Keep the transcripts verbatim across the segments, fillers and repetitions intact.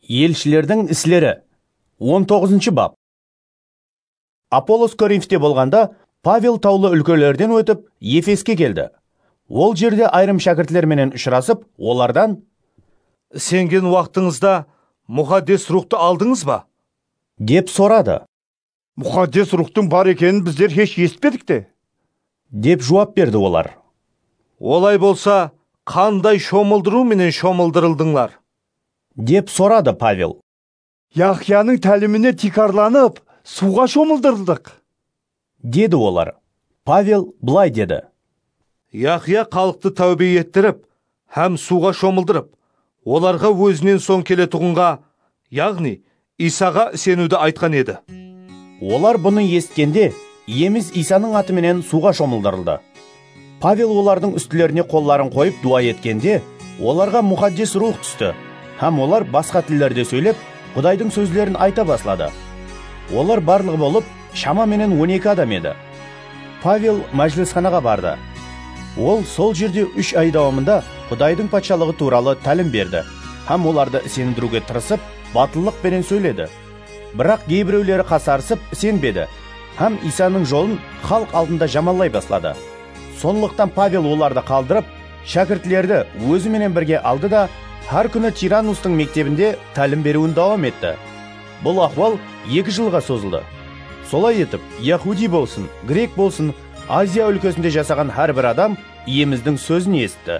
Елшілердің іслері он тоғызыншы бап. Аполлос Коринфте болғанда Павел таулы өлкелерден өтіп Ефеске келді. Ол жерде айрым шәкіртлерменен ұшырасып, олардан: «Сенген уақытыңызда мұқаддес рухты алдыңыз ба?» деп сұрады. «Мұқаддес рухтың бар екенін біздер еш естпедік те» деп жауап берді олар. «Олай болса, қандай шомылдыру менен шомылдырылдыңлар?» деп сұрады Павел. «Яхияның тәліміне тикарланып, суға шомылдырылдық» деді олар. Павел былай деді: «Яхия халықты тәубе еттіріп, һәм суға шомылдырып, оларға өзінен соң келетұғынға, яғни Исаға сенуді айтқан еді». Олар бұны есіткенде, еміз Исаның атыменен суға шомылдырылды. Павел олардың үстілеріне қолларын қойып дуа еткенде, оларға мұқаддес рух түсті, һәм олар басқа тілдерде сөйлеп, Құдайдың сөздерін айта баслады. Олар барлығы болып, шамаменен он екі адам еді. Павел мәжілісханаға барды. Ол сол жерде үш ай давамында Құдайдың патшалығы туралы тәлім берді, һәм оларды сендіруге тырысып, батыллық пенен сөйледі. Бірақ кейбіреулері қасарысып сенбеді, һәм Исаның жолын халық алдында жамалай баслады. Сонлықтан Павел оларды қалдырып, шәкіртлерді өзіменен бірге алды да, har күні Тиранустың мектебінде тәлім беруін давам етті. Бұл ахуал екі жылға созылды. Солай етіп, Яхуди болсын, грек болсын, Азия өлкесінде жасаған әрбір адам иеміздің сөзін естті.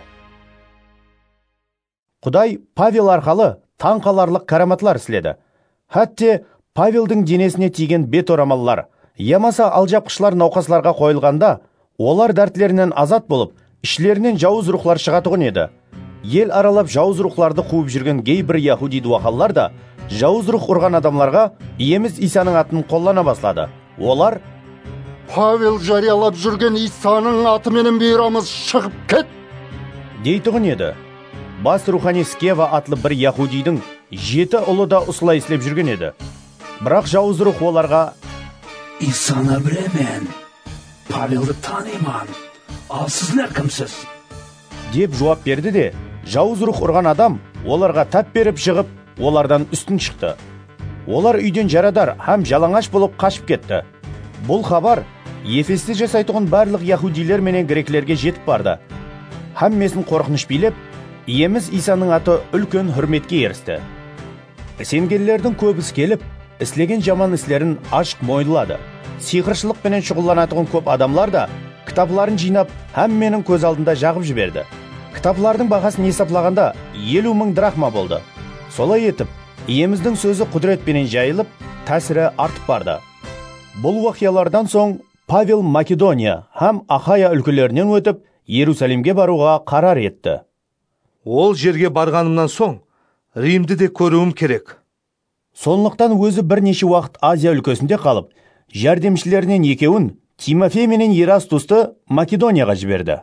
Құдай Павел арқалы таң қаларлық караматлар істеді. Хәтте Павелдің денесіне тиген бет орамаллар, ямаса алжапқышлар науқасларға қойылғанда, олар дәртлерінен азат болып, ішлерінен жауыз рухлар шығатұғын еді. Ел аралап жауыз рухларды қуып жүрген кейбір яхуди дуахаллар да жауыз рух ұрған адамларға иеміз Исаның атын қоллана баслады. Олар: «Павел жариялап жүрген Исаның атыменен бұйырамыз, шығып кет!» дейтұғын еді. Бас рухани Скева атлы бір яхудидің жеті ұлы да ұсылай істеп жүрген еді. Бірақ жауыз рух оларға: «Исаны білемен, Павелді таниман, ал сіздер кімсіз?» деп жауап берді де, жауыз рух ұрған адам оларға тап беріп шығып, олардан үстін шықты. Олар үйден жарадар һәм жалаңаш болып қашып кетті. Бұл хабар Ефесте жасайтұғын барлық яхудилер менен греклерге жетіп барды. Һәммесін қорқыныш билеп, иеміз Исаның аты үлкен хүрметке ерісті. Сенгелердің көбісі келіп, іслеген жаман іслерін ашық мойындылады. Сиқыршылық пенен шұғылланатығын көп адамлар да кітапларын жинап, һәмменің көз алдында жағып жіберді. Кітаплардың бағасын есаплағанда елу мың драхма болды. Солай етіп, иеміздің сөзі құдіретпенен жайылып, тәсірі артып барды. Бұл уақиялардан соң Павел Македония һәм Ахая өлкелерінен өтіп, Иерусалимге баруға қарар етті. Ол жерге барғанымнан соң Римді де көруім керек. Сонлықтан өзі бірнеше уақыт Азия өлкесінде қалып, жәрдемшілерінен екеуін, Тимофей менен Ерастусты Македонияға жіберді.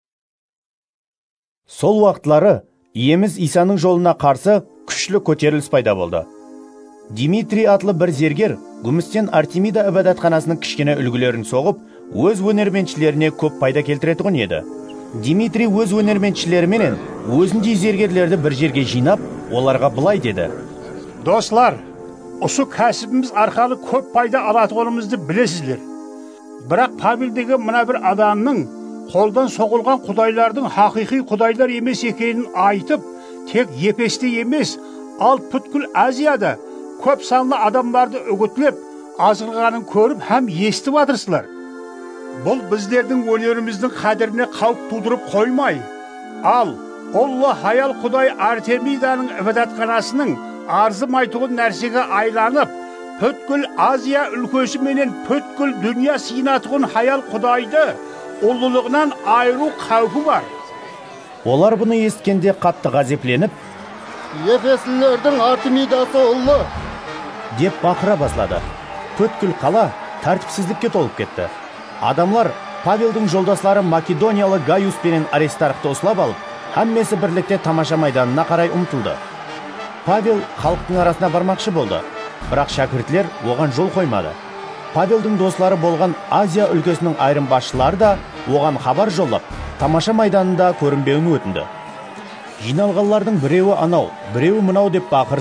Сол уақытлары иеміз Исаның жолына қарсы күшлі көтеріліс пайда болды. Димитрий атлы бір зергер күмістен Артемида ібадатханасының кішкене үлгілерін соғып, өз өнерменшілеріне көп пайда келтіретұғын еді. Димитрий өз өнерменшілеріменен өзіндей зергерлерді бір жерге жинап, оларға былай деді: «Достар, осы кәсібіміз арқалы көп пайда алатығымызды білесіздер. Бірақ Павелдегі мына бір адамның қолдан соғылған құдайлардың хақиқи құдайлар емес екенін айтып, тек Ефесте емес, ал бүткіл Азияда көп санлы адамдарды үгітлеп, азғырғанын көріп һәм естіп атырсыздар. Бұл біздердің өнеріміздің қадіріне қауіп тудырып қоймай, ал Олла хаял құдай Артемиданың ібадатханасының арзым айтуғын нәрсеге айланып, бүткіл Азия өлкесі менен бүткіл дүния сыйынатығын хаял құдайды ұлылығынан айыру қаупі бар». Олар бұны есіткенде қатты ғазепленіп, «Ефеслілердің Артемидасы ұлы!» деп бақыра баслады. Бүткіл қала тәртіпсіздікке толып кетті. Адамлар Павелдің жолдаслары Македониялы Гaius пенен Аристархты осылап алып, һәммесі бірлікте тамаша майданына қарай ұмтылды. Павел халықтың арасына бармақшы болды, бірақ шәкіртлер оған жол қоймады. Павелдің достары болған Азия өлкесінің айрым басшылары да оған хабар жолдап, тамаша майданында көрінбеуін өтінді. Жиналғанлардың біреуі анау, біреуі мынау деп бақырсып,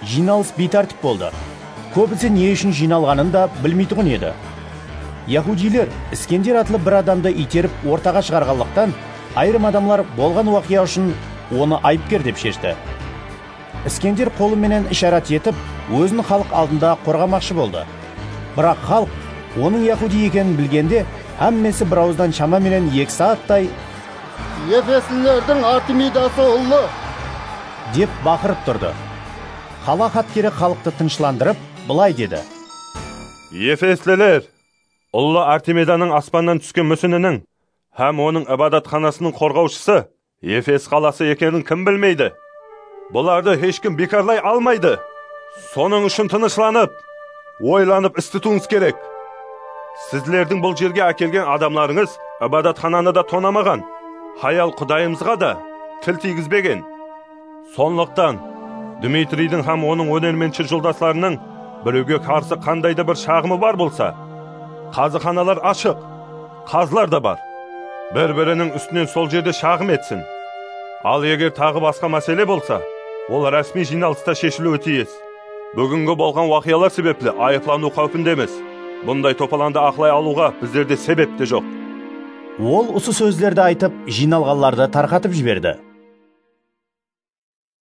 жиналыс бейтартип болды. Көбісі не үшін жиналғанын да білмейтұғын еді. Яһудилер Искендер атлы бір адамды итеріп ортаға шығарғанлықтан, айрым адамлар болған уақия үшін оны айыпкер деп шешті. Искендер қолы менен ишарат етіп, өзін халық алдында қорғамақшы болды. Бірақ халық оның яһуди екенін білгенде, әммесі бір ауыздан шамаменен екі сағаттай Ефеслілердің Артемидасы ұлы деп бақырып тұрды. Қала хатқері халықты тыныштандырып, былай деді: Ефеслілер, ұлы Артемиданың аспаннан түскен мүсінінің һәм оның ибадатханасының қорғаушысы Ефес қаласы екенін кім білмейді? Бұларды ешкім бекарлай алмайды. Соның үшін тынышланып, ойланып іс тұтуыңыз керек. Сізлердің бұл жерге әкелген адамларыңыз ибадатхананы да тонамаған, хаял құдайымызға да тіл тигізбеген. Сонлықтан Дмитрийдің һәм оның өнерменші жолдасларының біреуге қарсы қандайда бір шағымы бар болса, қазықханалар ашық, қазылар да бар. Бір-бірінің үстінен сол жерде шағым етсін. Ал егер тағы басқа мәселе болса, ол рәсми жиналыста шешілуі тиіс. Бүгінгі болған уақиялар себеплі айыплану қаупіндеміз. Бұндай топаланды ақылай алуға біздерде себеп те жоқ. Ол осы сөздерді айтып, жиналғанларды тарқатып жіберді.